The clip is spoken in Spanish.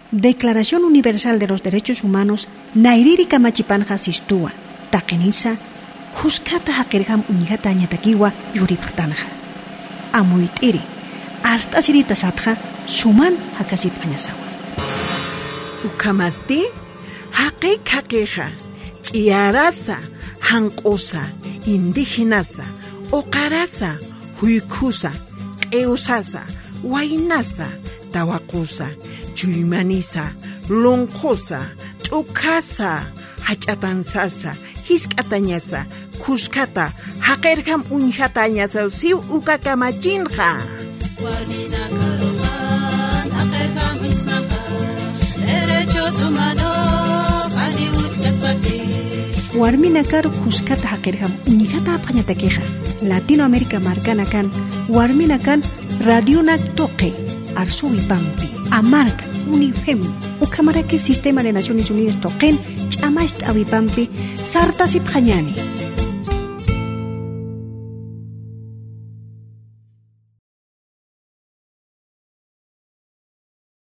Declaración Universal de los Derechos Humanos nairiri kamachipanja sistua taqenisa kuskata haqirham uñihata añatakiwa yuripaqtanja amuitiri hasta sirita satja suman hakasipqañasawa ukamasti haqiqa ch'iyarasa hanq'usa indígenasa uqarasa huykusa q'ewsasa waynasa tawaqusa chuymanisa lonqusa t'ukasa hach'atansasa hisk'atañasa kuskata haqirqam uñihata añasa siw ukakamachinqa warmina karu kuskata haqirham uñihata apqañatakiqa Latinoamérica marcana kan warmina kan radionak toqe arsuwi pampi amarca unifem ukamaraki sistema de Naciones Unidas toqen ch'amash t'awi pampi sartasip qañani